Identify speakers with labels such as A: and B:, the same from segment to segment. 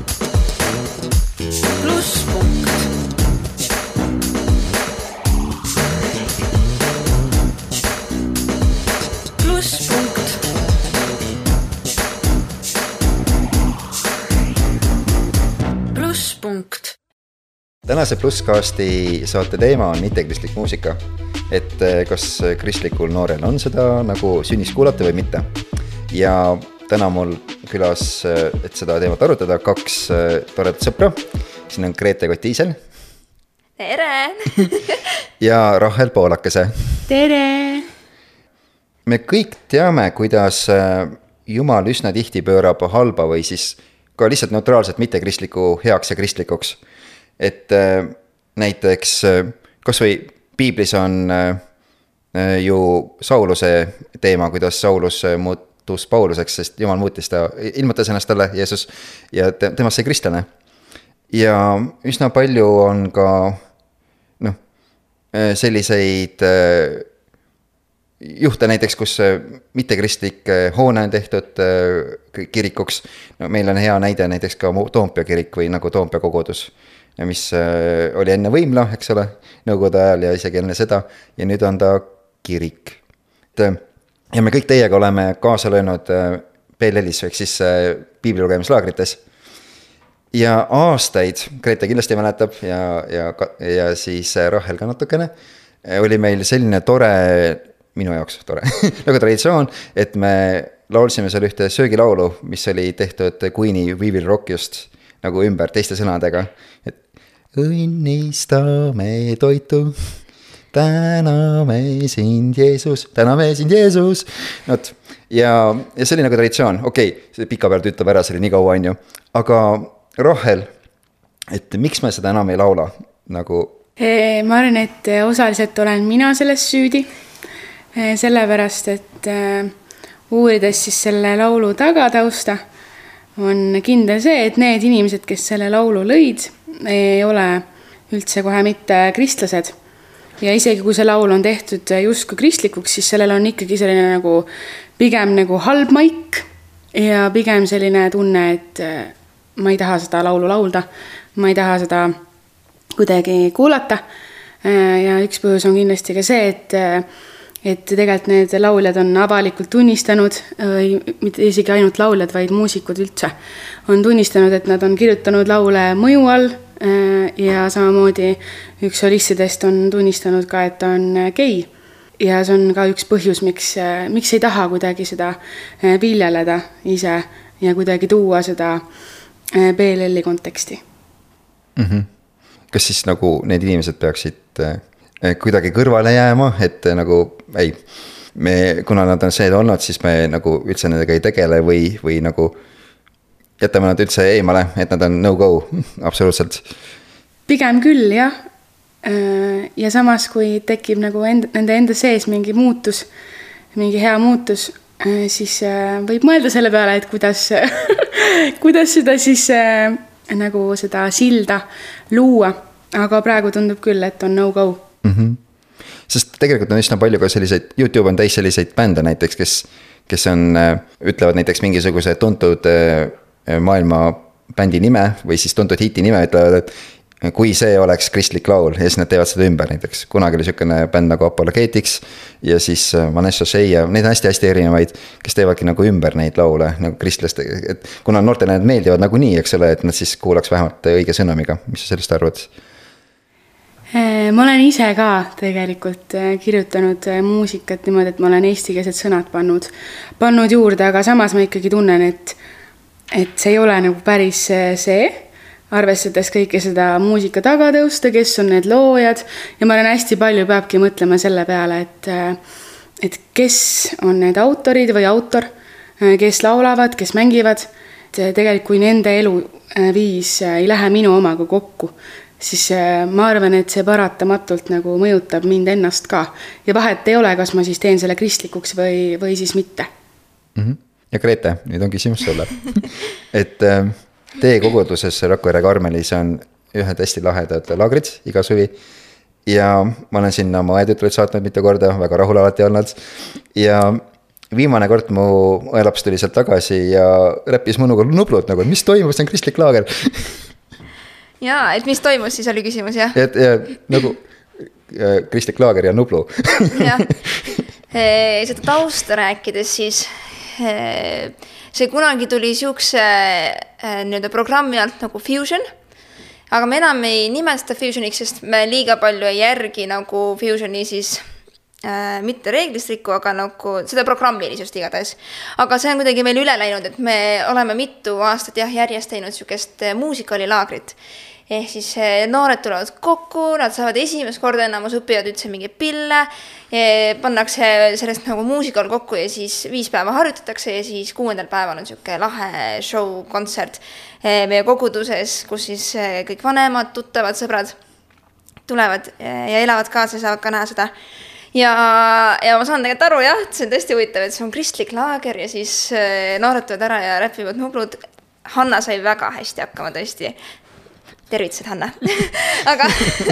A: Plusspunkt. Plusspunkt. Plusspunkt.
B: Tänase Plusskaasti saate teema on mittekristlik muusika. Et kas kristlikul noorel on seda nagu sünnis kuulata või mitte. Ja täna mul külas, et seda teemat arutada, 2 toredat sõpra. Siin on Grete Kotiisel.
C: Tere!
B: Ja Rahel Poolakese.
C: Tere!
B: Me kõik teame, kuidas Jumal üsna tihti pöörab halba või siis ka lihtsalt neutraalselt mittekristliku heaks ja kristlikuks. Et näiteks, kas või Piiblis on ju Sauluse teema, kuidas Saulus muutus Pauluseks, sest Jumal muutis ta, ilmutas ennast talle, Jeesus, ja temast sai kristlane. Ja üsna palju on ka selliseid juhte näiteks, kus mittekristlik hoone on tehtud kirikuks. No, meil on hea näide näiteks ka Toompea kirik või nagu Toompea kogudus, mis oli enne võimla, eks ole, nõukogude ajal ja isegi enne seda, ja nüüd on ta kirik. Ja me kõik teiega oleme kaasa löönud PLL-is, ehk siis piiblilugeemislaagrites. Ja aastaid, Grete kindlasti mäletab ja siis Rahel ka natukene, oli meil selline tore, minu jaoks tore, nagu traditsioon, et me laulsime seal ühte söögilaulu, mis oli tehtud Queen'i We Will Rock just nagu ümber teiste sõnadega, et õnnistame toitu, täname sind Jeesus, Not. Ja see oli nagu traditsioon, see pika pealt ütleb ära, see oli nii kaua on ju, aga Rahel, et miks me seda enam ei laula? Nagu...
C: Ma arvan, et osaliselt olen mina selles süüdi, sellepärast, et uurides siis selle laulu tagatausta, on kindel see, et need inimesed, kes selle laulu lõid, ei ole üldse kohe mitte kristlased. Ja isegi kui see laul on tehtud justkui kristlikuks, siis sellel on ikkagi selline nagu pigem nagu halb maik ja pigem selline tunne, et ma ei taha seda laulu laulda, ma ei taha seda kuidagi kuulata. Ja üks põhjus on kindlasti ka see, et tegelikult need lauljad on avalikult tunnistanud, või mitte isegi ainult lauljad, vaid muusikud üldse, on tunnistanud, et nad on kirjutanud laule mõju all ja samamoodi üks solistidest on tunnistanud ka, et ta on gei. Ja see on ka üks põhjus, miks ei taha kuidagi seda viljeleda ise ja kuidagi tuua seda PLL-i konteksti.
B: Kas siis nagu need inimesed peaksid kuidagi kõrvale jääma, et nagu kuna nad on see olnud, siis me nagu üldse nendega ei tegele või nagu jätame nad üldse eemale, et nad on no-go, absoluutselt. Pigem
C: küll, jah. Ja samas, kui tekib nagu nende enda sees mingi muutus, mingi hea muutus, siis võib mõelda selle peale, et kuidas seda siis nagu seda silda luua, aga praegu tundub küll, et on no-go.
B: Sest tegelikult on üsna palju ka selliseid, YouTube on täis selliseid bände näiteks, kes on, ütlevad näiteks mingisuguse tuntud maailma bändi nime või siis tuntud hiti nime, ütlevad, et kui see oleks kristlik laul ja siis nad teevad seda ümber näiteks. Kunagi oli selline bänd nagu Apologetics ja siis Vanessa Shea ja neid on hästi erinevaid, kes teevadki nagu ümber neid laule nagu kristlaste, et kuna noortele need meeldivad nagu nii, eks ole, et nad siis kuulaks vähemalt õige sõnamiga. Mis sa sellest arvad?
C: Ma olen ise ka tegelikult kirjutanud muusikat niimoodi, et ma olen eestikeelsed sõnad pannud juurde, aga samas ma ikkagi tunnen, et see ei ole nagu päris see, arvestades kõike seda muusika tagatõusta, kes on need loojad ja ma olen hästi palju peabki mõtlema selle peale, et kes on need autorid või autor, kes laulavad, kes mängivad. Tegelikult kui nende eluviis ei lähe minu omaga kokku, siis ma arvan, et see paratamatult nagu mõjutab mind ennast ka. Ja vahet ei ole, kas ma siis teen selle kristlikuks või siis mitte.
B: Ja Grete, nüüd on küsimus sulle. Et teie koguduses Rakvere Karmelis on ühed hästi lahedad laagrid iga suvi. Ja ma olen sinna oma õetütreid saatnud mitu korda, väga rahul alati olnud. Ja viimane kord mu õelaps tuli sealt tagasi ja räppis mõnuga Nublut nagu, et mis toimub, see on kristlik laager.
D: Jaa, et mis toimus, siis oli küsimus, jah?
B: Et nagu kristlik laager ja Nublu.
D: Jah, seda tausta rääkides siis see kunagi tuli siukse nii-öelda programmi alt nagu Fusion, aga me enam ei nimesta Fusioniks, sest me liiga palju ei järgi nagu Fusioni siis mitte reeglistrikku, aga nagu seda programmilisust igatahes. Aga see on kuidagi meil üle läinud, et me oleme mitu aastat järjest teinud siukest muusikalilaagrit. Ehk siis noored tulevad kokku, nad saavad esimest korda enamus õppivad üldse mingi pille, pannakse sellest nagu muusikal kokku ja siis 5 päeva harjutatakse ja siis 6. päeval on siuke lahe show, kontsert meie koguduses, kus siis kõik vanemad, tuttavad, sõbrad tulevad ja elavad kaasa ja saavad ka näha seda. Ja ma saan tegelikult aru, jah, et see on tõesti huvitav, et see on kristlik laager ja siis noored tulevad ära ja räpivad Nublud. Hanna sai väga hästi hakkama tõesti. Tervitused, Hanna. Aga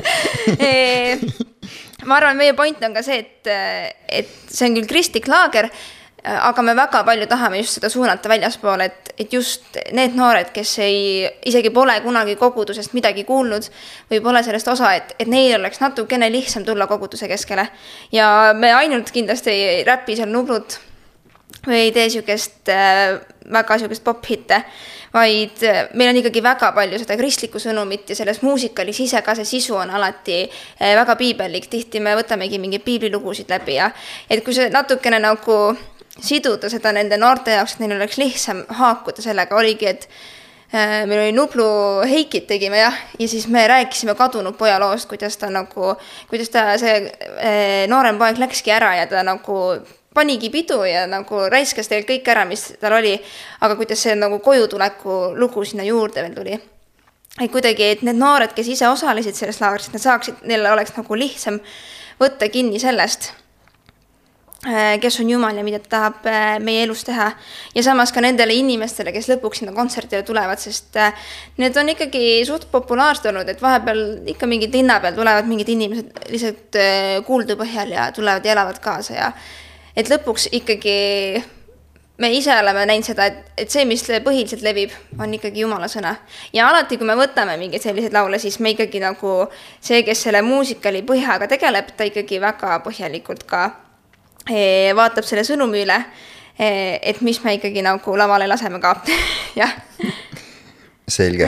D: ma arvan, meie point on ka see, et see on küll kristlik laager, aga me väga palju tahame just seda suunata väljaspoole, et just need noored, kes isegi pole kunagi kogudusest midagi kuulnud või pole sellest osa, et neil oleks natukene lihtsam tulla koguduse keskele. Ja me ainult kindlasti ei räpi seal Nublut või ei tee siukest väga siukest pop-hitte, vaid meil on ikkagi väga palju seda kristlikku sõnumit ja selles muusikalis ise ka see sisu on alati väga piibellik. Tihti me võtamegi mingi piiblilugusid läbi ja et kui see natukene nagu siduda seda nende noorte jaoks, et neil oleks lihtsam haakuda sellega, oligi, et meil oli Nublu Heikit tegime ja siis me rääkisime kadunud poja loost, kuidas ta see noorem poeg läkski ära ja ta nagu panigi pidu ja nagu raiskas teil kõik ära, mis tal oli, aga kuidas see nagu koju tuleku lugu sinna juurde veel tuli. Et kuidagi, et need noored, kes ise osalesid selles laagris, neil oleks nagu lihtsam võtta kinni sellest, kes on Jumal ja mida ta tahab meie elus teha. Ja samas ka nendele inimestele, kes lõpuks sinna kontsertile tulevad, sest need on ikkagi suht populaarsed olnud, et vahepeal ikka mingid linna peal tulevad mingid inimesed lihtsalt kuuldu põhjal ja tulevad ja elavad kaasa ja et lõpuks ikkagi me ise oleme näinud seda, et see, mis põhiliselt levib, on ikkagi Jumala sõna. Ja alati, kui me võtame mingeid selliseid laule, siis me ikkagi nagu see, kes selle muusikali põhjaga tegeleb, ta ikkagi väga põhjalikult ka vaatab selle sõnumi üle, et mis me ikkagi nagu lavale laseme ka. Jah.
B: Selge.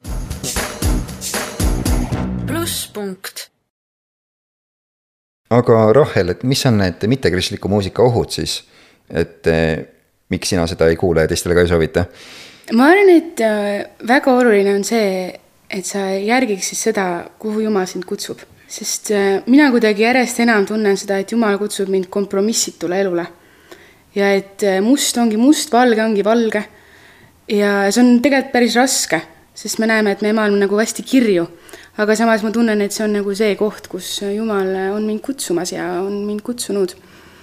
A: Plusspunkt.
B: Aga Rahel, et mis on need mittekristliku muusika ohud siis? Et miks sina seda ei kuule ja teistele ka ei soovita?
C: Ma arvan, et väga oluline on see, et sa järgiks siis seda, kuhu Jumal sind kutsub. Sest mina kuidagi järjest enam tunnen seda, et Jumal kutsub mind kompromissitule elule. Ja et must ongi must, valge ongi valge. Ja see on tegelikult päris raske, sest me näeme, et me oleme nagu hästi kirju. Aga samas ma tunnen, et see on nagu see koht, kus Jumal on mind kutsumas ja on mind kutsunud.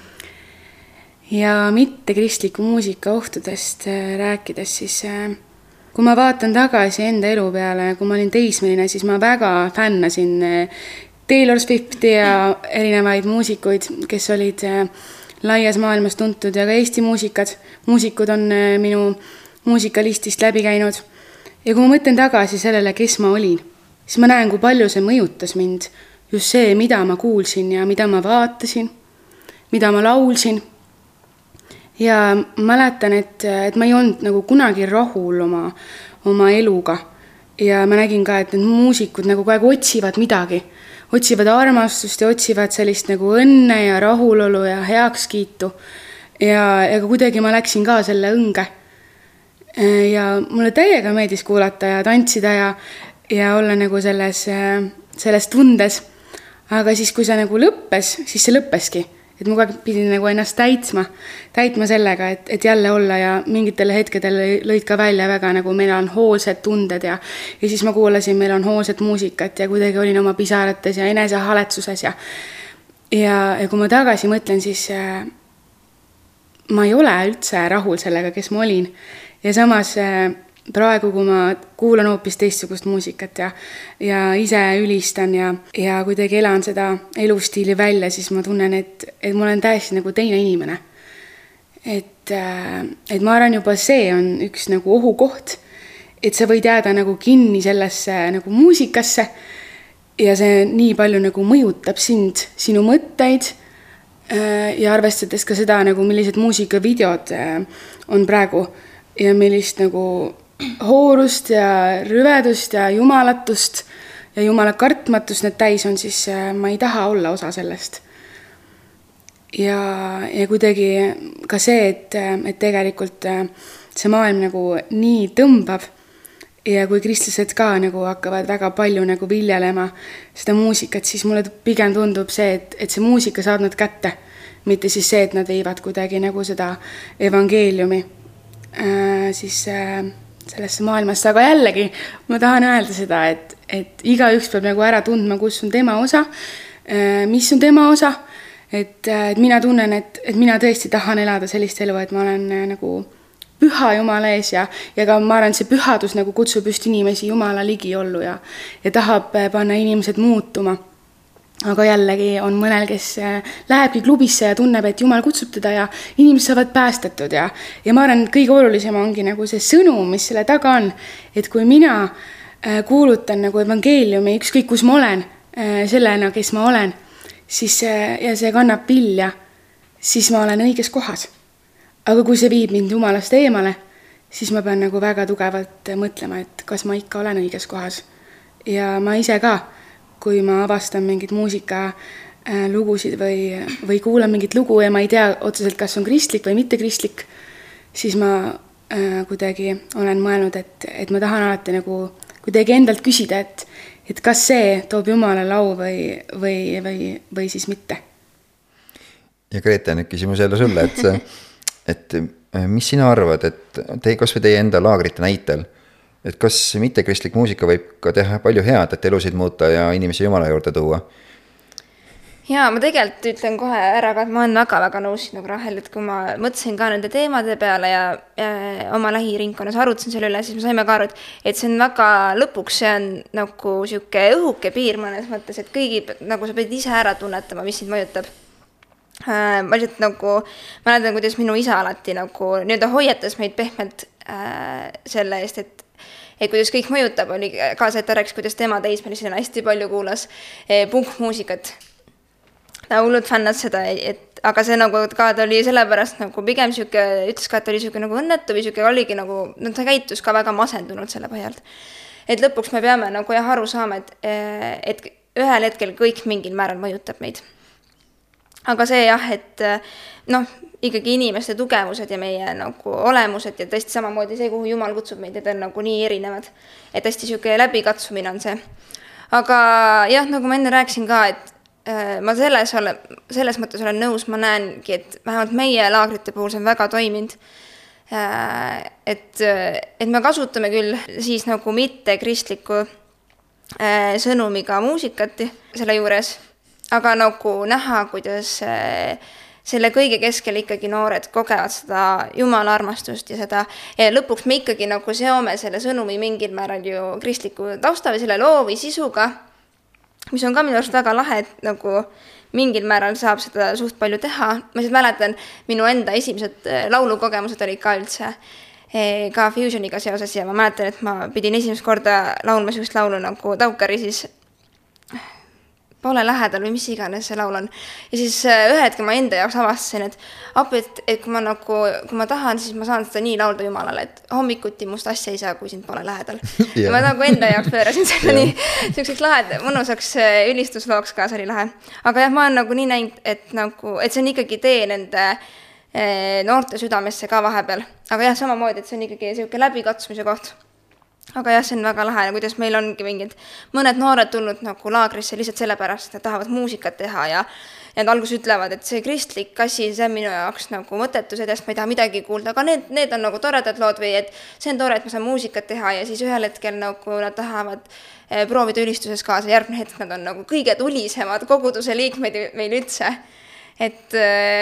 C: Ja mitte kristliku muusika ohtudest rääkides, siis kui ma vaatan tagasi enda elu peale, kui ma olin teismeline, siis ma väga fännasin Taylor Swifti ja erinevaid muusikuid, kes olid laias maailmas tuntud ja ka Eesti muusikud on minu muusikalistist läbi käinud. Ja kui ma mõtlen tagasi sellele, kes ma olin, siis ma näen, kui palju see mõjutas mind. Just see, mida ma kuulsin ja mida ma vaatasin, mida ma laulsin. Ja mäletan, et ma ei olnud nagu kunagi rahul oma eluga. Ja ma nägin ka, et need muusikud nagu kogu aeg otsivad midagi. Otsivad armastust ja otsivad sellist nagu õnne ja rahulolu ja heakskiitu. Ja kuidagi ma läksin ka selle õnge. Ja mulle täiega meeldis kuulata ja tantsida ja olla nagu selles tundes. Aga siis, kui see nagu lõppes, siis see lõppeski. Et ma pidin nagu ennast täitma sellega, et jälle olla ja mingitel hetkedel lõid ka välja väga nagu meil on hoolsed tunded ja siis ma kuulasin, meil on hoolsed muusikat ja kuidagi olin oma pisarates ja enesehaletsuses ja kui ma tagasi mõtlen, siis ma ei ole üldse rahul sellega, kes ma olin ja samas praegu, kui ma kuulan hoopis teistsugust muusikat ja ise ülistan ja kuidagi elan seda elustiili välja, siis ma tunnen, et ma olen täiesti nagu teine inimene. et ma arvan juba see on üks nagu ohukoht, et sa võid jääda nagu kinni sellesse nagu muusikasse ja see nii palju nagu mõjutab sind, sinu mõtteid ja arvestades ka seda nagu millised muusikavideod on praegu ja millist nagu hoorust ja rüvedust ja jumalatust ja jumala kartmatust need täis on, siis ma ei taha olla osa sellest. Ja kuidagi ka see, et tegelikult see maailm nagu nii tõmbab ja kui kristlased ka nagu hakkavad väga palju nagu viljelema seda muusikat, siis mulle pigem tundub see, et see muusika saab nad kätte, mitte siis see, et nad viivad kuidagi nagu seda evangeeliumi siis sellesse maailmasse, aga jällegi ma tahan öelda seda, et igaüks peab nagu ära tundma, kus on tema osa, mis on tema osa, et mina tunnen, et mina tõesti tahan elada sellist elu, et ma olen nagu püha Jumala ees ja ka ma arvan, see pühadus nagu kutsub just inimesi Jumala ligi ollu ja tahab panna inimesed muutuma. Aga jällegi on mõnel, kes lähebki klubisse ja tunneb, et Jumal kutsub teda ja inimesed saavad päästetud ja ma arvan, et kõige olulisem ongi nagu see sõnum, mis selle taga on, et kui mina kuulutan nagu evangeeliumi, ükskõik kus ma olen, sellena, kes ma olen, siis ja see kannab vilja, siis ma olen õiges kohas. Aga kui see viib mind Jumalast eemale, siis ma pean nagu väga tugevalt mõtlema, et kas ma ikka olen õiges kohas. Ja ma ise ka, kui ma avastan mingid muusika lugusid või kuulan mingit lugu ja ma ei tea otseselt, kas on kristlik või mitte kristlik, siis ma kuidagi olen mõelnud, et ma tahan alati nagu kuidagi endalt küsida, et kas see toob Jumalale au või siis mitte.
B: Ja Grete, nüüd küsimus jälle sulle, et mis sina arvad, et kas või teie enda laagrite näitel, et kas mittekristlik muusika võib ka teha palju head, et elusid muuta ja inimesi Jumala juurde tuua?
D: Jaa, ma tegelikult ütlen kohe ära, et ma olen väga nõus sinuga, Rahel, et kui ma mõtlesin ka nende teemade peale ja oma lähiringkonnas arutasin selle üle, siis me saime ka aru, et see on väga lõpuks, see on nagu siuke õhuke piir mõnes mõttes, et kõigi nagu sa pead ise ära tunnetama, mis sind mõjutab. Ma lihtsalt nagu mäletan, kuidas minu isa alati nagu nii-öelda hoiatas meid pehmelt selle eest, et kuidas kõik mõjutab, oli kaasa, et ta rääkis, kuidas tema teismelisena hästi palju kuulas punkmuusikat. Ta hullult fännas seda, aga see nagu ka ta oli sellepärast nagu pigem siuke, ütles ka, et oli siuke nagu õnnetu või siuke oligi nagu, ta käitus ka väga masendunud selle põhjalt. Et lõpuks me peame nagu aru saama, et ühel hetkel kõik mingil määral mõjutab meid. Aga see jah, et ikkagi inimeste tugevused ja meie nagu olemused ja tõesti samamoodi see, kuhu Jumal kutsub meid, et on nagu nii erinevad. Et hästi siuke läbikatsumine on see. Aga jah, nagu ma enne rääkisin ka, et ma selles mõttes olen nõus, ma näengi, et vähemalt meie laagrite puhul see on väga toiminud. Et me kasutame küll siis nagu mitte kristliku sõnumiga muusikati selle juures, aga nagu näha, kuidas selle kõige keskel ikkagi noored kogevad seda Jumala armastust ja seda ja lõpuks me ikkagi nagu seome selle sõnumi mingil määral ju kristliku tausta või selle loo või sisuga, mis on ka minu arust väga lahe, et nagu mingil määral saab seda suht palju teha. Ma siis mäletan, minu enda esimesed laulukogemused olid ka üldse ka Fusioniga seoses ja ma mäletan, et ma pidin esimest korda laulma sellist laulu nagu Taukari siis Pole lähedal või mis iganes see laul on. Ja siis ühe hetke ma enda jaoks avastasin, et kui ma tahan, siis ma saan seda nii laulda Jumalale, et hommikuti must asja ei saa, kui sind pole lähedal. Ja ma nagu enda jaoks pöörasin selle nii selliseks lahed, mõnusaks ülistuslooks ka, see oli lahe. Aga jah, ma olen nagu nii näinud, et see on ikkagi tee nende noorte südamesse ka vahepeal. Aga jah, samamoodi, et see on ikkagi selline läbikatsumise koht. Aga jah, see on väga lahe, kuidas meil ongi mingid mõned noored tulnud nagu laagrisse lihtsalt sellepärast, et nad tahavad muusikat teha ja nad alguses ütlevad, et see kristlik asi, see on minu jaoks nagu mõttetu, sellest ma ei taha midagi kuulda, aga need on nagu toredad lood või et see on tore, et ma saan muusikat teha ja siis ühel hetkel nagu nad tahavad proovida ülistuses kaasa, järgmine hetk nad on nagu kõige tulisemad koguduse liikmed meil üldse. Et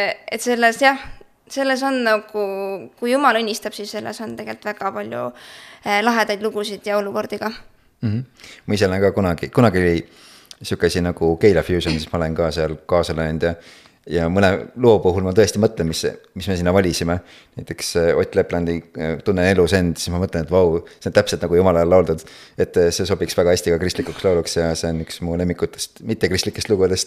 D: selles on nagu, kui Jumal õnnistab, siis selles on tegelikult väga palju lahedaid lugusid ja olukordiga.
B: Ma ise olen ka kunagi oli siuke asi nagu Keila Fusion, siis ma olen ka seal kaasa löönud ja mõne loo puhul ma tõesti mõtlen, mis me sinna valisime. Näiteks Ott Leplandi Tunnen elus end, siis ma mõtlen, et vau, see on täpselt nagu Jumala lauldud. Et see sobiks väga hästi ka kristlikuks lauluks ja see on üks mu lemmikutest, mitte kristlikest lugudest.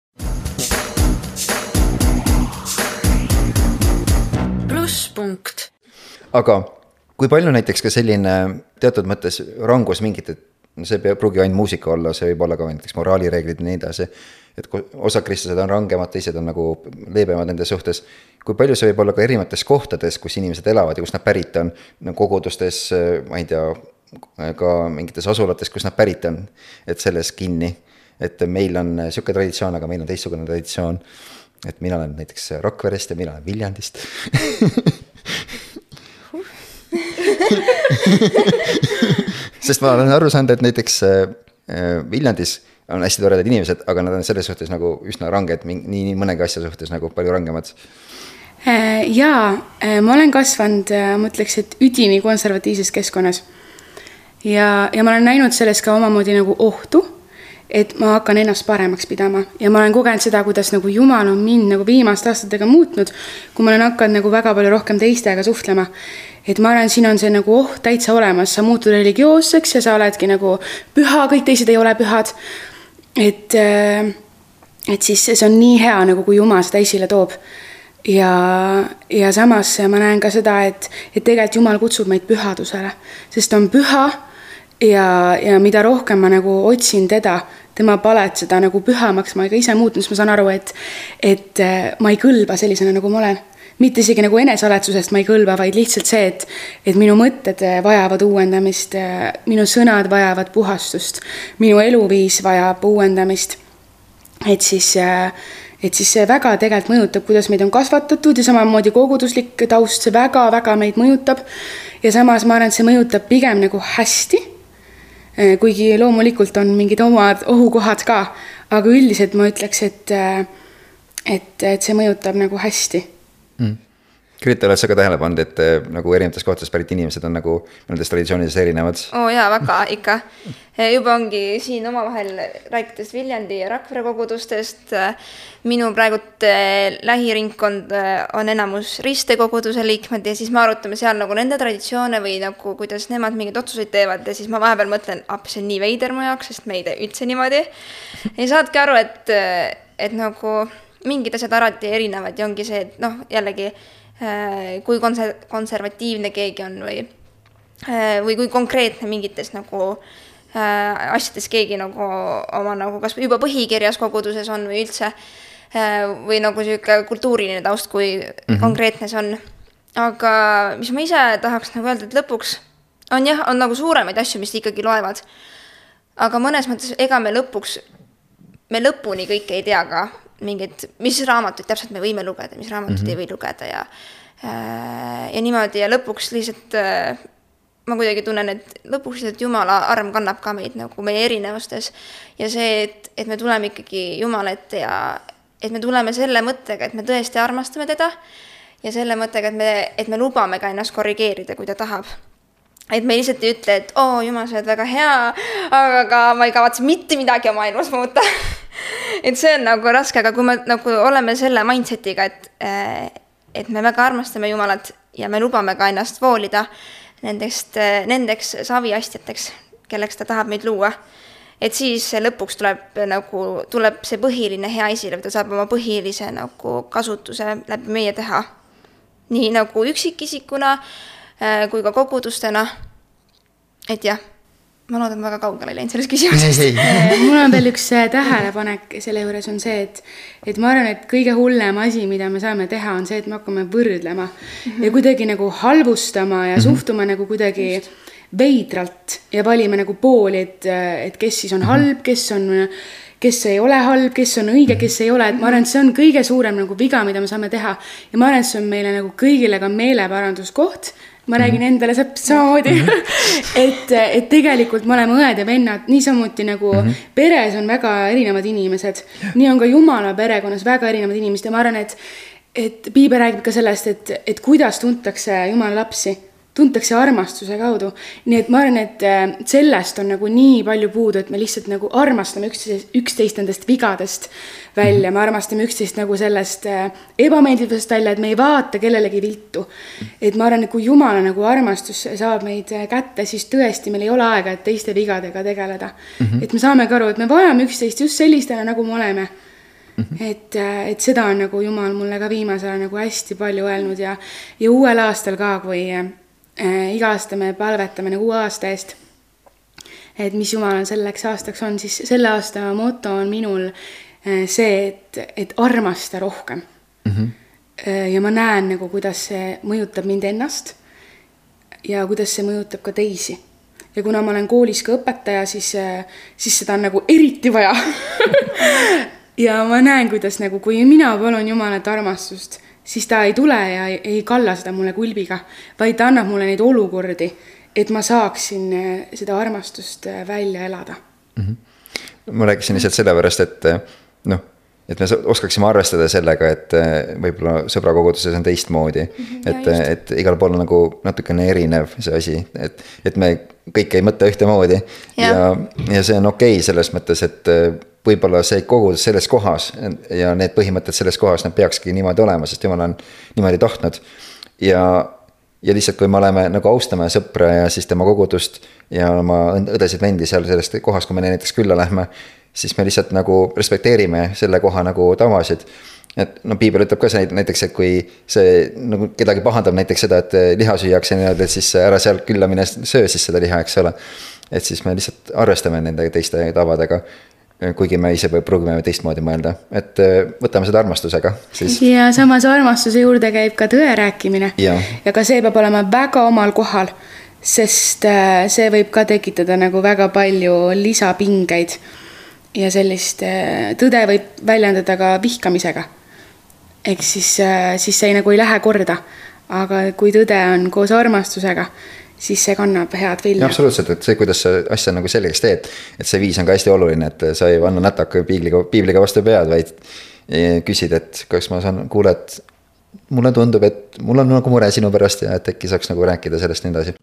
A: Plusspunkt.
B: Aga kui palju näiteks ka selline teatud mõttes rangus mingit, et see pruugi ainult muusika olla, see võib olla ka näiteks moraalireeglid ja nii edasi, et osad kristlased on rangemad, teised on nagu leebemad nende suhtes. Kui palju see võib olla ka erinevates kohtades, kus inimesed elavad ja kus nad pärit on, kogudustes, ma ei tea, ka mingites asulates, kus nad pärit on, et selles kinni, et meil on siuke traditsioon, aga meil on teistsugune traditsioon, et mina olen näiteks Rakverest ja mina olen Viljandist. Sest ma olen aru saanud, et näiteks Viljandis on hästi toredad inimesed, aga nad on selles suhtes nagu üsna ranged, nii mõnegi asja suhtes nagu palju rangemad.
C: Jaa, ma olen kasvanud, ma ütleks, et üdini konservatiivses keskkonnas. Ja ma olen näinud selles ka omamoodi nagu ohtu, et ma hakkan ennast paremaks pidama. Ja ma olen kogenud seda, kuidas nagu Jumal on mind nagu viimaste aastatega muutnud, kui ma olen hakanud nagu väga palju rohkem teistega suhtlema. Et ma arvan, siin on see nagu täitsa olemas, sa muutud religioosseks ja sa oledki nagu püha, kõik teised ei ole pühad. Et siis see on nii hea, nagu kui Jumal seda esile toob. Ja samas ma näen ka seda, et tegelikult Jumal kutsub meid pühadusele, sest on püha ja mida rohkem ma nagu otsin teda, tema palet seda nagu pühamaks, ma ka ise muutun, siis ma saan aru, et ma ei kõlba sellisena, nagu ma olen. Mitte isegi nagu enesaletsusest ma ei kõlba, vaid lihtsalt see, et minu mõtted vajavad uuendamist, minu sõnad vajavad puhastust, minu eluviis vajab uuendamist. Et siis see väga tegelikult mõjutab, kuidas meid on kasvatatud ja samamoodi koguduslik taust, see väga-väga meid mõjutab. Ja samas ma arvan, et see mõjutab pigem nagu hästi, kuigi loomulikult on mingid omad ohukohad ka, aga üldiselt ma ütleks, et see mõjutab nagu hästi.
B: Grete, oled sa ka tähele pannud, et nagu erinevates kohtades pärit inimesed on nagu nendes traditsioonides erinevad?
D: Jaa, väga ikka. Juba ongi siin omavahel rääkides Viljandi ja Rakvere kogudustest. Minu praegult lähiringkond on enamus Riste koguduse liikmed ja siis me arutame seal nagu nende traditsioone või nagu kuidas nemad mingid otsuseid teevad ja siis ma vahepeal mõtlen, see on nii veider mu jaoks, sest me ei tee üldse niimoodi. Ja saadki aru, et nagu mingid asjad alati erinevad ja ongi see, et jällegi kui konservatiivne keegi on või kui konkreetne mingites nagu asjades keegi nagu oma nagu kas juba põhikirjas koguduses on või üldse või nagu selline kultuuriline taust, kui konkreetne see on. Aga mis ma ise tahaks nagu öelda, et lõpuks on nagu suuremaid asju, mis ikkagi loevad. Aga mõnes mõttes ega me lõpuni kõike ei tea ka mingid, mis raamatuid täpselt me võime lugeda, mis raamatuid ei või lugeda ja niimoodi ja lõpuks lihtsalt ma kuidagi tunnen, et lõpuks lihtsalt Jumala arm kannab ka meid nagu meie erinevustes ja see, et me tuleme ikkagi Jumala ette ja et me tuleme selle mõttega, et me tõesti armastame teda ja selle mõttega, et me lubame ka ennast korrigeerida, kui ta tahab. Et me lihtsalt ei ütle, et Jumal, sa oled väga hea, aga ma ei kavatse mitte midagi oma maailmas muuta. Et see on nagu raske, aga kui me nagu oleme selle mindsetiga, et me väga armastame Jumalat ja me lubame ka ennast voolida nendeks saviastjateks, kelleks ta tahab meid luua, et siis lõpuks tuleb see põhiline hea esile, ta saab oma põhilise nagu kasutuse läbi meie teha. Nii nagu üksikisikuna kui ka kogudustena. Et jah, ma loodan väga kaugele läinud selles küsimuses.
C: Mul on veel üks tähelepanek selle juures on see, et ma arvan, et kõige hullem asi, mida me saame teha, on see, et me hakkame võrdlema ja kuidagi nagu halvustama ja suhtuma nagu kuidagi veidralt ja valime nagu pooli, et kes siis on halb, kes ei ole halb, kes on õige, kes ei ole, et ma arvan, et see on kõige suurem nagu viga, mida me saame teha ja ma arvan, et see on meile nagu kõigile ka meeleparanduskoht. Ma räägin endale samamoodi, et tegelikult me oleme õed ja vennad, niisamuti nagu peres on väga erinevad inimesed. Nii on ka Jumala perekonnas väga erinevad inimesed ja ma arvan, et piibel räägib ka sellest, et kuidas tuntakse Jumala lapsi. tuntakse armastuse kaudu. Nii et ma arvan, et sellest on nagu nii palju puudu, et me lihtsalt nagu armastame üksteist nendest vigadest välja. Me armastame üksteist nagu sellest ebameeldivast välja, et me ei vaata kellelegi viltu. Et ma arvan, et kui Jumala nagu armastus saab meid kätte, siis tõesti meil ei ole aega, et teiste vigadega tegeleda. Et me saame ka aru, et me vajame üksteist just sellistena, nagu me oleme. Et seda on nagu Jumal mulle ka viimasel nagu hästi palju öelnud ja uuel aastal ka, kui iga aasta me palvetame nagu uue aasta eest, et mis Jumal on selleks aastaks on, siis selle aasta moto on minul see, et armasta rohkem. Ja ma näen nagu, kuidas see mõjutab mind ennast ja kuidas see mõjutab ka teisi. Ja kuna ma olen koolis ka õpetaja, siis seda on nagu eriti vaja. Ja ma näen, kuidas nagu, kui mina palun Jumalat armastust, siis ta ei tule ja ei kalla seda mulle kulbiga, vaid ta annab mulle neid olukordi, et ma saaksin seda armastust välja elada.
B: Ma rääkisin lihtsalt sellepärast, et et me oskaksime arvestada sellega, et võib-olla sõbrakoguduses on teistmoodi, et igal pool on nagu natukene erinev see asi, et me kõik ei mõtle ühtemoodi ja see on okei selles mõttes, et võib-olla see kogudus selles kohas ja need põhimõtted selles kohas, need peakski niimoodi olema, sest Jumal on niimoodi tahtnud. Ja lihtsalt, kui me oleme nagu austame sõpra ja siis tema kogudust ja oma õdesid vendi seal sellest kohas, kui me näiteks külla lähme, siis me lihtsalt nagu respekteerime selle koha nagu tavasid. Et Piibel ütleb ka see näiteks, et kui see nagu kedagi pahandab näiteks seda, et liha süüakse, et siis ära seal külla mine söö siis seda liha, eks ole. Et siis me lihtsalt arvestame nende teiste tavadega. Kuigi me ise pruugime teistmoodi mõelda, et võtame seda armastusega siis.
C: Ja samas armastuse juurde käib ka tõe rääkimine ja ka see peab olema väga omal kohal, sest see võib ka tekitada nagu väga palju lisapingeid ja sellist tõde võib väljendada ka vihkamisega. Ehk siis see nagu ei lähe korda, aga kui tõde on koos armastusega, siis see kannab head vilja.
B: Ja absoluutselt, et see, kuidas sa asja nagu selgeks teed, et see viis on ka hästi oluline, et sa ei anna nätaka piibliga vastu pead, vaid küsid, et kas ma saan kuule, et mulle tundub, et mul on nagu mure sinu pärast ja et äkki saaks nagu rääkida sellest nii edasi.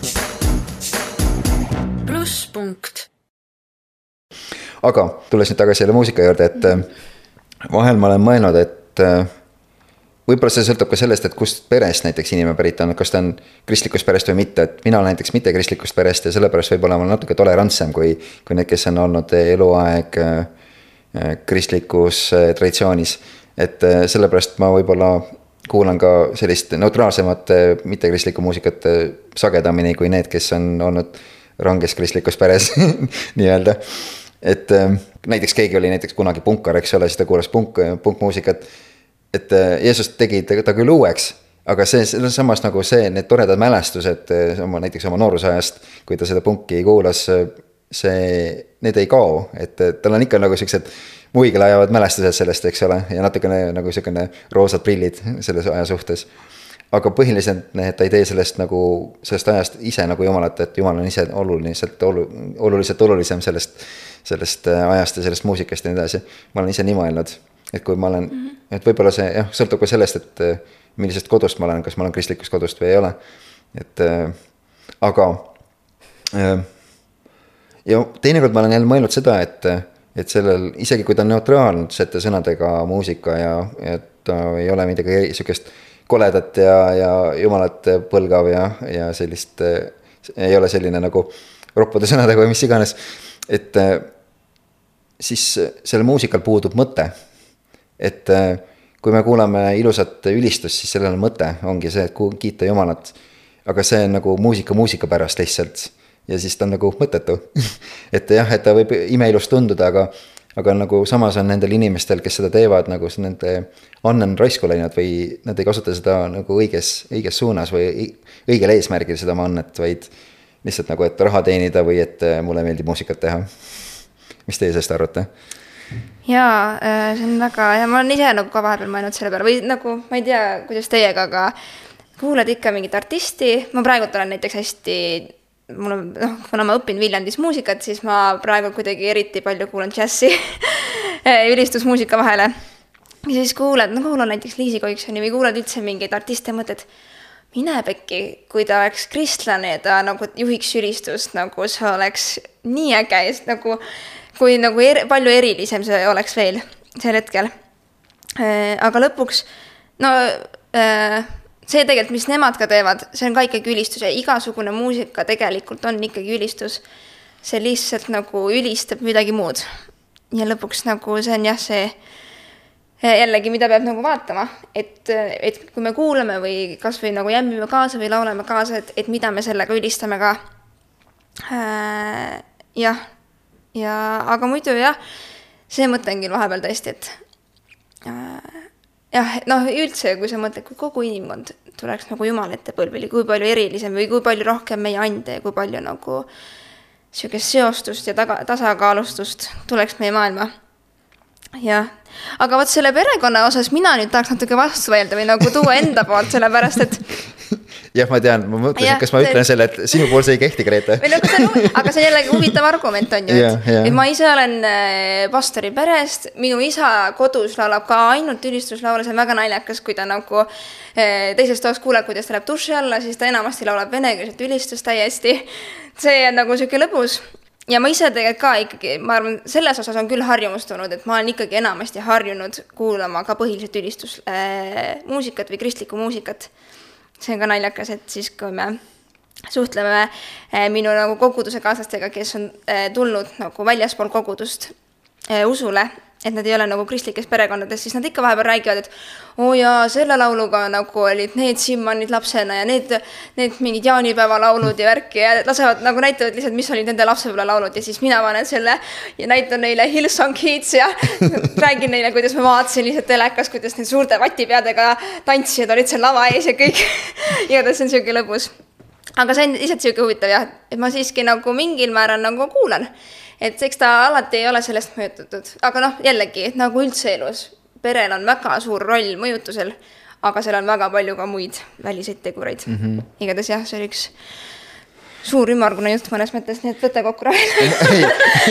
A: Plusspunkt.
B: Aga tulles nüüd tagasi jälle muusika juurde, et vahel ma olen mõelnud, et võib-olla see sõltub ka sellest, et kust perest näiteks inimene pärit on, kas ta on kristlikust perest või mitte, et mina olen näiteks mitte kristlikust perest ja sellepärast võib-olla ma natuke tolerantsem kui need, kes on olnud eluaeg kristlikus traditsioonis. Et sellepärast ma võib-olla kuulan ka sellist neutraalsemat mitte-kristlikku muusikat sagedamini kui need, kes on olnud ranges kristlikus peres nii-öelda. Et näiteks keegi oli näiteks kunagi punkar, eks ole, siis ta kuulas punkmuusikat. Et Jeesus tegi ta küll uueks, aga see samas nagu see, need toredad mälestused näiteks oma noorusajast, kui ta seda punki kuulas, need ei kao, et tal on ikka nagu sellised muigele ajavad mälestused sellest, eks ole, ja natukene nagu selline roosad prillid selles aja suhtes. Aga põhiliselt ta ei tee sellest ajast ise nagu Jumalat, et Jumal on ise oluliselt olulisem sellest ajast ja sellest muusikast ja nii edasi. Ma olen ise nii mõelnud. Et kui ma olen, et võib-olla see sõltub ka sellest, et millisest kodust ma olen, kas ma olen kristlikust kodust või ei ole. Et aga ja teinekord ma olen jälle mõelnud seda, et sellel, isegi kui ta on neutraalsete sõnadega muusika ja ta ei ole midagi sellist koledat ja Jumalat põlgav ja sellist, ei ole selline nagu roppude sõnadega või mis iganes, et siis sellel muusikal puudub mõte. Et kui me kuulame ilusat ülistust, siis sellel mõte ongi see, et kiita Jumalat, aga see on nagu muusika pärast lihtsalt ja siis ta on nagu mõttetu. et jah, et ta võib imeilust tunduda, aga nagu samas on nendel inimestel, kes seda teevad, nagu nende anne on raisku läinud või nad ei kasuta seda nagu õiges suunas või õigel eesmärgil seda oma annet, vaid lihtsalt nagu, et raha teenida või et mulle meeldib muusikat teha. Mis teie sellest arvate?
D: Jaa, see on väga, ja ma olen ise nagu ka vahepeal mõelnud selle peale või nagu, ma ei tea, kuidas teiega, aga kuulad ikka mingit artisti, ma praegult olen näiteks hästi, kuna ma õpin Viljandis muusikat, siis ma praegu kuidagi eriti palju kuulan džässi ülistusmuusika vahele. Ja siis kuulad näiteks Liisi Koiksoni või kuulad üldse mingeid artiste mõtted, mine pekki, kui ta oleks kristlane ja ta nagu juhiks ülistust, nagu see oleks nii äge, nagu, kui nagu palju erilisem see oleks veel sel hetkel. Aga lõpuks, no see tegelikult, mis nemad ka teevad, see on ka ikkagi ülistus ja igasugune muusika tegelikult on ikkagi ülistus. See lihtsalt nagu ülistab midagi muud. Ja lõpuks nagu see on jah see jällegi, mida peab nagu vaatama, et kui me kuulame või kas või nagu jämmime kaasa või laulame kaasa, et mida me sellega ülistame ka. Jah, aga muidu jah, see mõte on küll vahepeal tõesti, et jah, noh üldse, kui sa mõtled, kui kogu inimkond tuleks nagu Jumal ette põlvili, kui palju erilisem või kui palju rohkem meie ande ja kui palju nagu sellisest seostust ja tasakaalustust tuleks meie maailma. Jah, aga võt selle perekonna osas mina nüüd tahaks natuke vastu öelda või nagu tuua enda poolt, sellepärast, et
B: jah, ma tean, ma mõtlesin, kas ma ütlen selle, et sinu pool see ei kehti, Grete.
D: Nagu aga see on jällegi huvitav argument on ju, et ma ise olen pastori perest, minu isa kodus laulab ka ainult ülistuslaule, see on väga naljakas, kui ta nagu teises toas kuuleb, kuidas ta läheb duši alla, siis ta enamasti laulab venekeelset ülistust täiesti. See on nagu selline lõbus. Ja ma ise tegelikult ka ikkagi, ma arvan, selles osas on küll harjumustunud, et ma olen ikkagi enamasti harjunud kuulama ka põhiliselt ülistusmuusikat või kristlikku muusikat. See on ka naljakas, et siis kui me suhtleme minu nagu koguduse kaaslastega, kes on tulnud nagu väljaspool kogudust usule, et nad ei ole nagu kristlikes perekondades, siis nad ikka vahepeal räägivad, et jaa, selle lauluga nagu olid need Simmanid lapsena ja need mingid jaanipäeva laulud ja värki ja lasevad, nagu näitavad lihtsalt, mis olid nende lapsepäeva laulud ja siis mina panen selle ja näitan neile Hillsong Kids ja räägin neile, kuidas ma vaatasin lihtsalt telekas, kuidas need suurte vatipeadega tantsijad olid seal lava ees ja kõik. Igatahes see on selline lõbus. Aga see on lihtsalt selline huvitav jah, et ma siiski nagu mingil määral nagu kuulan. Et eks ta alati ei ole sellest mõjutatud. Aga noh, jällegi, nagu üldse elus, perel on väga suur roll mõjutusel, aga seal on väga palju ka muid väliseid tegureid. Igatahes jah, see oli üks suur ümmargune jutt mõnes mõttes, nii et võta kokku rahel.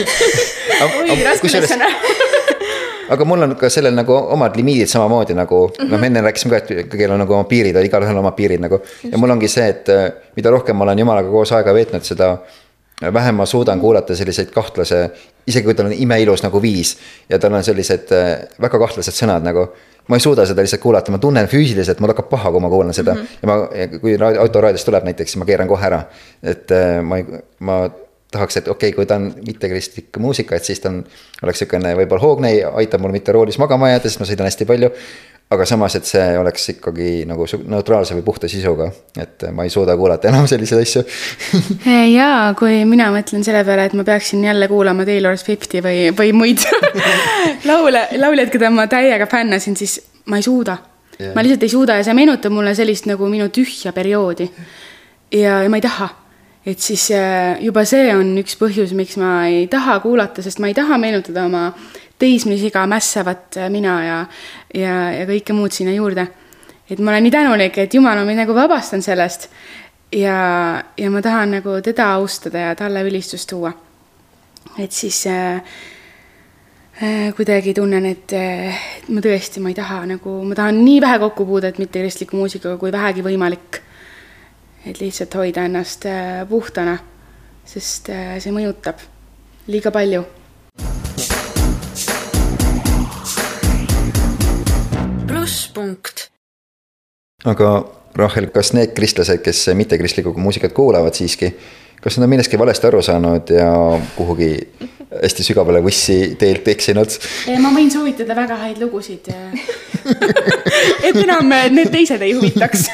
B: Aga mul on ka sellel nagu omad limiidid samamoodi nagu, no me enne rääkisime ka, et kõigil on nagu oma piirid, igal ühel oma piirid nagu. Ja mul ongi see, et mida rohkem ma olen Jumalaga koos aega veetnud, seda vähem ma suudan kuulata selliseid kahtlase, isegi kui tal on imeilus nagu viis ja tal on sellised väga kahtlased sõnad nagu, ma ei suuda seda lihtsalt kuulata, ma tunnen füüsiliselt, mul hakkab paha, kui ma kuulan seda ja kui autoraadios tuleb näiteks, siis ma keeran kohe ära, et ma tahaks, et okei, kui ta on mittekristlik muusika, et siis ta oleks selline võib-olla hoogne, aitab mul mitte roolis magama jääda, sest ma sõidan hästi palju, aga samas, et see oleks ikkagi nagu neutraalse või puhta sisuga, et ma ei suuda kuulata enam selliseid asju.
C: Jaa, kui mina mõtlen selle peale, et ma peaksin jälle kuulama Taylor Swifti või muid lauljad, keda ma täiega fännasin, siis ma ei suuda. Yeah. Ma lihtsalt ei suuda ja see meenutab mulle sellist nagu minu tühja perioodi ja ma ei taha. Et siis juba see on üks põhjus, miks ma ei taha kuulata, sest ma ei taha meenutada oma teismelisiga mässavat mina ja kõike muud sinna juurde. Et ma olen nii tänulik, et Jumal on mind nagu vabastan sellest ja ma tahan nagu teda austada ja talle ülistust tuua. Et siis kuidagi tunnen, et ma tõesti ma ei taha nagu, ma tahan nii vähe kokkupuudet mitte kristliku muusikaga kui vähegi võimalik. Et lihtsalt hoida ennast puhtana, sest see mõjutab liiga palju.
A: Plusspunkt.
B: Aga Rahel, kas need kristlased, kes mitte kristlikku muusikat kuulavad siiski, kas nad on millestki valesti aru saanud ja kuhugi hästi sügavale vussi teelt eksinud?
C: Ma võin soovitada väga häid lugusid, et enam need teised ei huvitaks.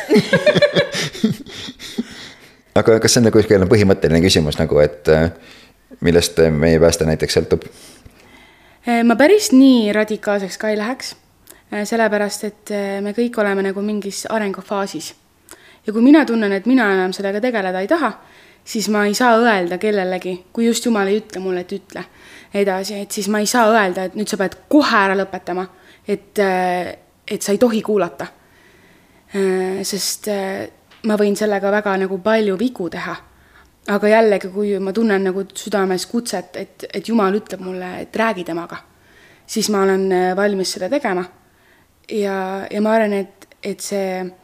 B: Aga kas see on nagu põhimõtteline küsimus, nagu, et millest meie pääste näiteks sõltub?
C: Ma päris nii radikaalseks ka ei läheks, sellepärast, et me kõik oleme nagu mingis arengufaasis. Ja kui mina tunnen, et mina enam sellega tegeleda ei taha, siis ma ei saa öelda kellelegi, kui just Jumal ei ütle mulle, et ütle edasi, et siis ma ei saa öelda, et nüüd sa pead kohe ära lõpetama, et sa ei tohi kuulata. Sest ma võin sellega väga nagu palju vigu teha. Aga jällegi, kui ma tunnen nagu südames kutset, et Jumal ütleb mulle, et räägi temaga, siis ma olen valmis seda tegema. Ja ma arvan, et see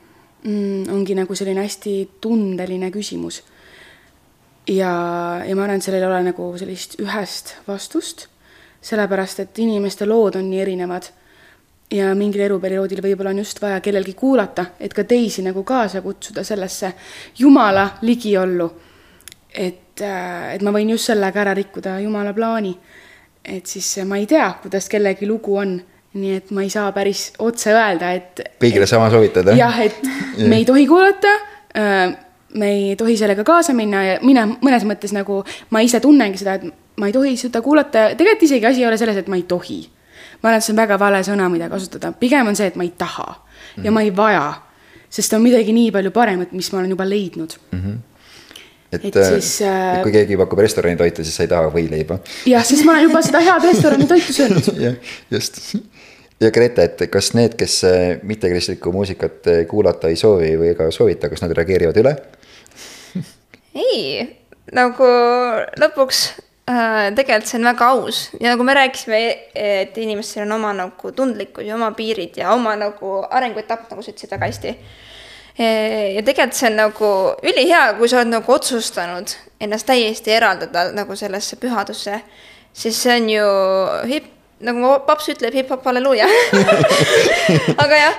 C: ongi nagu selline hästi tundeline küsimus. Ja ma arvan, et sellel ei ole nagu sellist ühest vastust, sellepärast, et inimeste lood on nii erinevad ja mingil eluperioodil võib-olla on just vaja kellelgi kuulata, et ka teisi nagu kaasa kutsuda sellesse Jumala ligiollu. Et ma võin just sellega ära rikkuda Jumala plaani. Et siis ma ei tea, kuidas kellegi lugu on. Nii et ma ei saa päris otse öelda, et
B: kõigile sama soovitada.
C: Jah, et me ei tohi kuulata, me ei tohi sellega kaasa minna ja mina mõnes mõttes nagu ma ise tunnengi seda, et ma ei tohi seda kuulata. Tegelikult isegi asi ei ole selles, et ma ei tohi. Ma arvan, et see on väga vale sõna, mida kasutada. Pigem on see, et ma ei taha ja ma ei vaja, sest on midagi nii palju paremat, mis ma olen juba leidnud.
B: Et siis, kui keegi pakub restorani toitu, siis sa ei taha võileiba.
C: Jah, sest ma olen juba seda head restorani toitu söönud.
B: Ja, just. Ja Grete, et kas need, kes mittekristlikku muusikat kuulata ei soovi või ega soovita, kas nad reageerivad üle?
D: Ei, nagu lõpuks tegelikult see on väga aus. Ja nagu me rääkisime, et inimestel on oma nagu tundlikkus ja oma piirid ja oma nagu arenguetapp, nagu sa ütlesid väga hästi. Ja tegelikult see on nagu ülihea, kui sa oled nagu otsustanud ennast täiesti eraldada nagu sellesse pühadusse, siis see on ju nagu paps ütleb hip-hop halleluuja. Aga jah,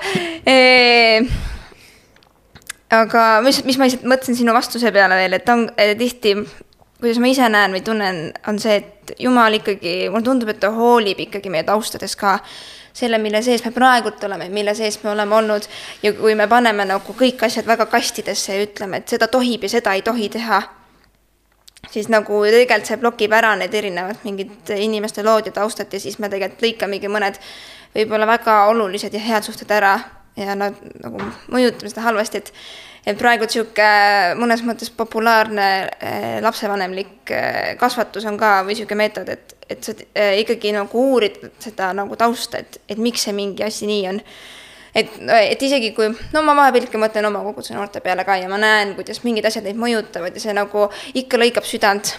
D: aga mis ma ise mõtlen sinu vastuse peale veel, et on tihti, kuidas ma ise näen või tunnen, on see, et Jumal ikkagi, mulle tundub, et ta hoolib ikkagi meie taustades ka selle, mille sees me praegult oleme, mille sees me oleme olnud ja kui me paneme nagu kõik asjad väga kastidesse ja ütleme, et seda tohib ja seda ei tohi teha, siis nagu tegelikult see blokib ära need erinevad mingid inimeste lood ja taustad ja siis me tegelikult lõikamegi mõned võib-olla väga olulised ja head suhted ära ja nad nagu mõjutame seda halvasti, et praegu siuke mõnes mõttes populaarne lapsevanemlik kasvatus on ka või siuke meetod, et sa ikkagi nagu uurid seda nagu tausta, et miks see mingi asi nii on. Et isegi kui, no ma vahepeal mõtlen oma koguduse noorte peale ka ja ma näen, kuidas mingid asjad neid mõjutavad ja see nagu ikka lõikab südant,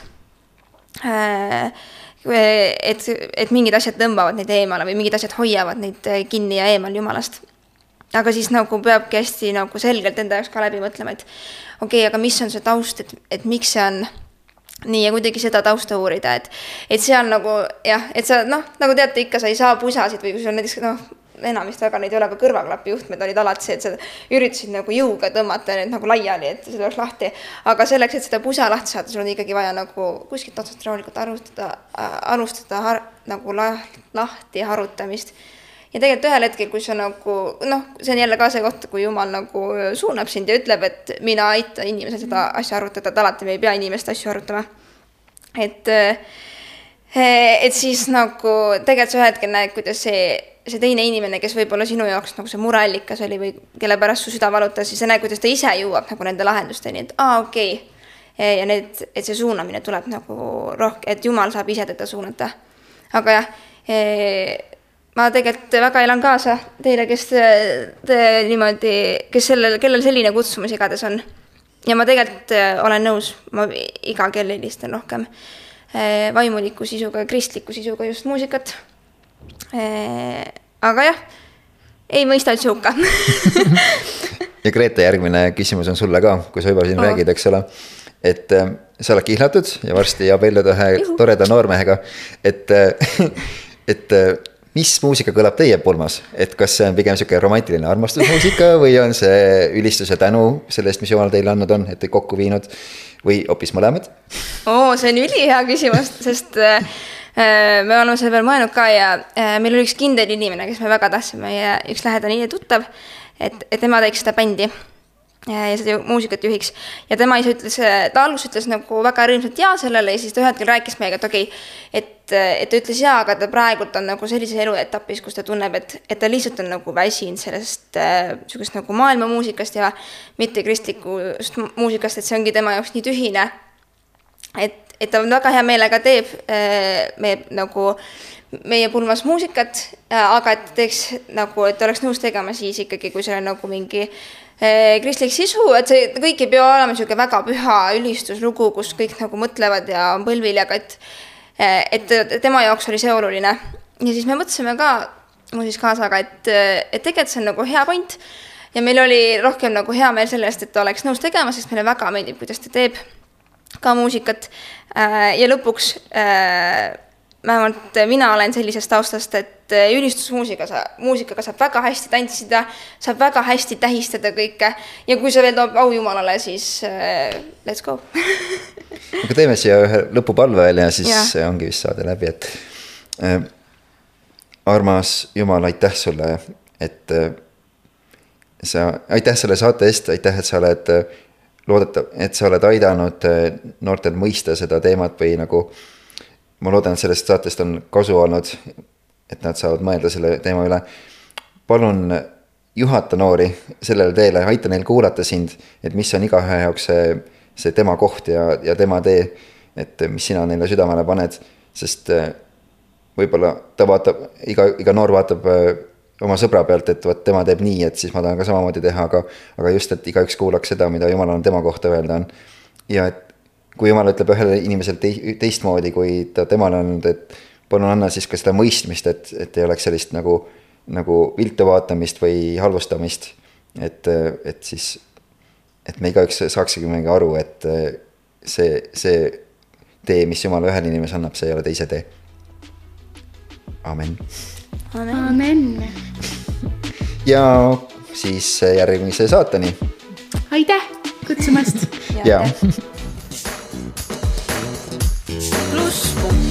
D: et mingid asjad tõmbavad neid eemale või mingid asjad hoiavad neid kinni ja eemal Jumalast. Aga siis nagu peabki hästi nagu selgelt enda jaoks ka läbi mõtlema, et okei, aga mis on see taust, et miks see on nii ja kuidagi seda tausta uurida, et see on nagu, jah, et sa, nagu teate, ikka sa ei saa pusasid või kui sul näiteks, enamist väga neid ei ole ka kõrvaklapi juhtmed olid alati see, et sa üritasid nagu jõuga tõmmata need nagu laiali, et see oleks lahti. Aga selleks, et seda pusa lahti saada, sul on ikkagi vaja nagu kuskilt otsast rahulikult alustada nagu lahti harutamist. Ja tegelikult ühel hetkel, kui sa nagu, see on jälle ka see koht, kui Jumal nagu suunab sind ja ütleb, et mina aita inimesel seda asja arutada, et alati me ei pea inimest asju arutama. Et siis nagu tegelikult sa ühel hetkel näed, kuidas see teine inimene, kes võib-olla sinu jaoks nagu see mureallikas oli või kelle pärast su süda valutas, siis sa näed, kuidas ta ise jõuab nagu nende lahendusteni, et okei. Ja et see suunamine tuleb nagu rohkem, et Jumal saab ise teda suunata. Aga jah, ma tegelikult väga elan kaasa teile, kes niimoodi, kellel selline kutsumus igades on. Ja ma tegelikult olen nõus, ma iga kell helistan rohkem vaimuliku sisuga, kristliku sisuga just muusikat. Aga jah, ei mõista üldse hukka.
B: Ja Grete, järgmine küsimus on sulle ka, kui sa juba siin räägid, eks ole. Et sa oled kihlatud ja varsti abielluda ühe toreda noormehega. Et mis muusika kõlab teie pulmas? Et kas see on pigem selline romantiline armastusmuusika või on see ülistuse tänu sellest, mis Jumal teile andnud on, et te kokku viinud või hoopis mõlemad?
D: See on ülihea küsimus, sest me oleme selle peal mõelnud ka ja meil oli üks kindel inimene, kes me väga tahtsime ja üks lähedane tuttav, et tema teeks seda bändi ja seda muusikat juhiks. Ja tema ise ütles, ta alguses ütles nagu väga rõõmsalt jaa sellele ja siis ta ühel hetkel rääkis meiega, et okei, et ta ütles jaa, aga ta praegult on nagu sellises eluetapis, kus ta tunneb, et ta lihtsalt on nagu väsinud sellest sellisest nagu maailma muusikast ja mitte kristlikust muusikast, et see ongi tema jaoks nii tühine, et ta väga hea meelega teeb meie pulmas muusikat, aga et teeks nagu, et oleks nõus tegema siis ikkagi, kui see on nagu mingi kristlik sisu, et see kõik ei pea olema selline väga püha ülistuslugu, kus kõik nagu mõtlevad ja on põlvil, aga et tema jaoks oli see oluline. Ja siis me mõtlesime ka muusis kaasaga, et tegelikult see on nagu hea point, ja meil oli rohkem nagu hea meel sellest, et ta oleks nõus tegema, sest meile väga meeldib, kuidas ta teeb ka muusikat. Ja lõpuks vähemalt mina olen sellisest taustast, et ülistusmuusikaga saab väga hästi tantsida, saab väga hästi tähistada kõike ja kui see veel toob au Jumalale, siis let's go.
B: Aga teeme siia ühe lõpupalve veel ja siis ongi vist saade läbi, et armas Jumal, aitäh sulle, et aitäh selle saate eest, aitäh, et sa oled et sa oled aidanud noortel mõista seda teemat või nagu ma loodan, et sellest saatest on kasu olnud, et nad saavad mõelda selle teema üle. Palun juhata noori sellele teele, aita neil kuulata sind, et mis on igaühe jaoks see tema koht ja tema tee, et mis sina neile südamele paned, sest võib-olla ta vaatab, iga noor vaatab oma sõbra pealt, et võt, tema teeb nii, et siis ma tahan ka samamoodi teha, aga just, et igaüks kuulaks seda, mida Jumal on tema kohta öelda on. Ja et kui Jumal ütleb ühele inimesel teistmoodi, kui ta temale on, et palun anna siis ka seda mõistmist, et ei oleks sellist nagu viltu vaatamist või halvustamist, et siis, et me igaüks saaksime aru, et see tee, mis Jumal ühele inimes annab, see ei ole teise tee. Amen.
C: Amen.
B: Ja siis järgmise saateni.
C: Aitäh kutsumast.
B: Ja.
A: Plusspunkt.